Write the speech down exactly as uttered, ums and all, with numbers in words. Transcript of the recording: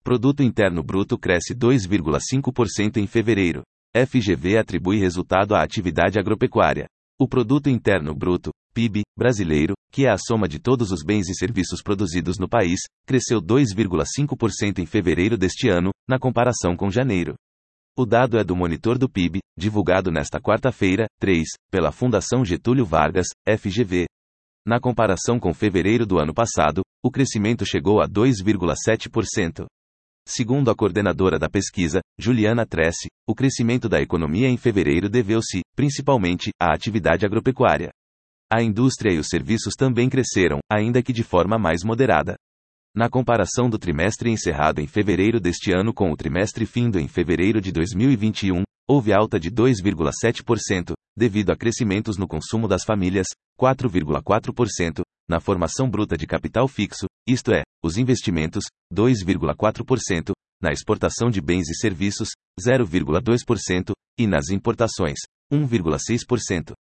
Produto Interno Bruto cresce dois vírgula cinco por cento em fevereiro. F G V atribui resultado à atividade agropecuária. O Produto Interno Bruto, P I B, brasileiro, que é a soma de todos os bens e serviços produzidos no país, cresceu dois vírgula cinco por cento em fevereiro deste ano, na comparação com janeiro. O dado é do Monitor do P I B, divulgado nesta quarta-feira, três, pela Fundação Getúlio Vargas, F G V. Na comparação com fevereiro do ano passado, o crescimento chegou a dois vírgula sete por cento. Segundo a coordenadora da pesquisa, Juliana Tressi, o crescimento da economia em fevereiro deveu-se, principalmente, à atividade agropecuária. A indústria e os serviços também cresceram, ainda que de forma mais moderada. Na comparação do trimestre encerrado em fevereiro deste ano com o trimestre findo em fevereiro de dois mil e vinte e um, houve alta de dois vírgula sete por cento, devido a crescimentos no consumo das famílias, quatro vírgula quatro por cento, na formação bruta de capital fixo, isto é, os investimentos, dois vírgula quatro por cento, na exportação de bens e serviços, zero vírgula dois por cento, e nas importações, um vírgula seis por cento.